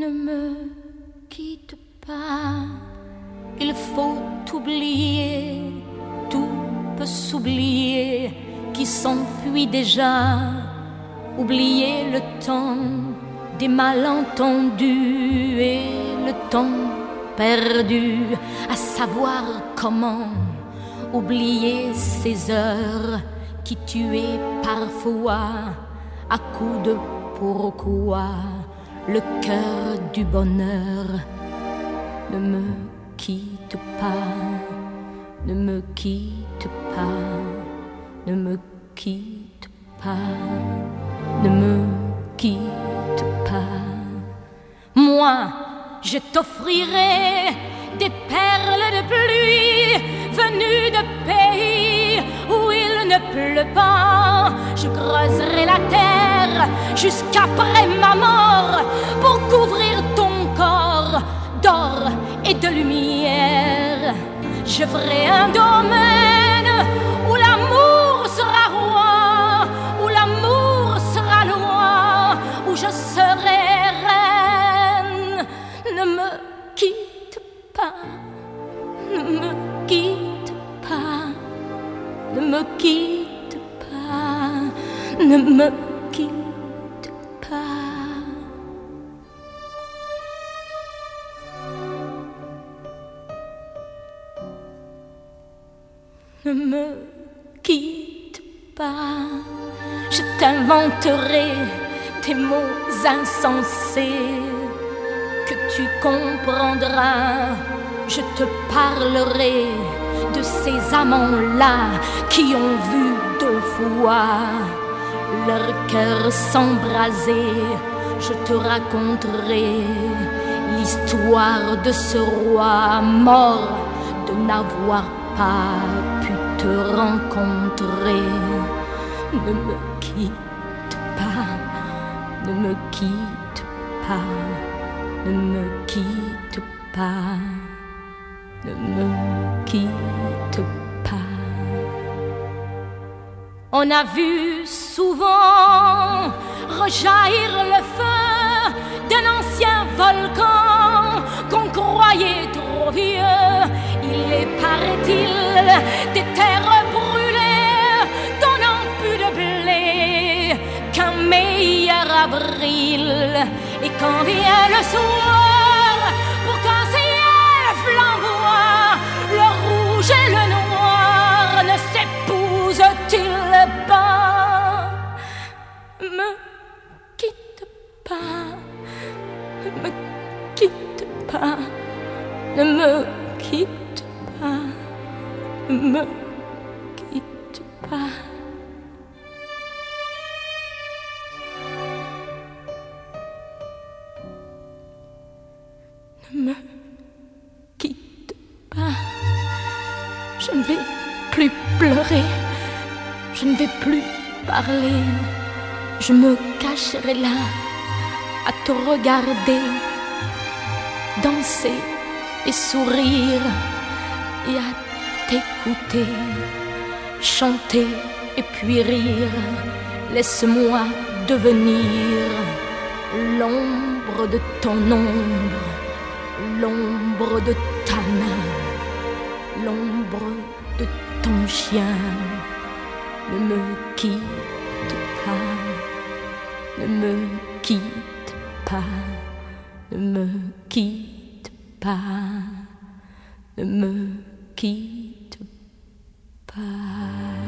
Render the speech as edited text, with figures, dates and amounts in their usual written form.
me quitte pas, il faut oublier, tout peut s'oublier qui s'enfuit déjà. Oublier le temps des malentendus et le temps perdu à savoir comment oublier ces heures qui tuaient parfois à coups de pourquoi le cœur du bonheur. Ne me quitte pas, ne me quitte pas, ne me quitte pas, ne me quitte pas. Moi, je t'offrirai des perles de pluie venues de pays où il ne pleut pas. Je creuserai la terre jusqu'après ma mort pour couvrir ton corps d'or et de lumière. Je ferai un domaine où l'amour sera roi, où l'amour sera loi, où je serai reine. Ne me quitte pas, ne me quitte pas, ne me quitte pas, ne me quitte pas. Ne me quitte pas, je t'inventerai des mots insensés que tu comprendras. Je te parlerai de ces amants-là qui ont vu deux fois leur cœur s'embraser. Je te raconterai l'histoire de ce roi mort de n'avoir pas pu te rencontrer. Ne me quitte pas, ne me quitte pas, ne me quitte pas, ne me quitte pas. On a vu souvent rejaillir le feu d'un ancien volcan qu'on croyait trop vieux. Il est, paraît-il, des terres brûlées donnant plus de blé qu'un meilleur avril. Et quand vient le soir, pour qu'un ciel flamboie, le rouge et le noir ne s'épousent-ils pas? Me quitte pas, ne me quitte pas, ne me quitte pas, ne me quitte pas. Ne me quitte pas. Je ne vais plus pleurer, je ne vais plus parler. Je me cacherai là à te regarder danser et sourire et à t'écouter chanter et puis rire. Laisse-moi devenir l'ombre de ton ombre, l'ombre de ta main, l'ombre de ton chien. Ne me quitte pas, ne me quitte pas, ne me quitte pas, ne me quitte pas.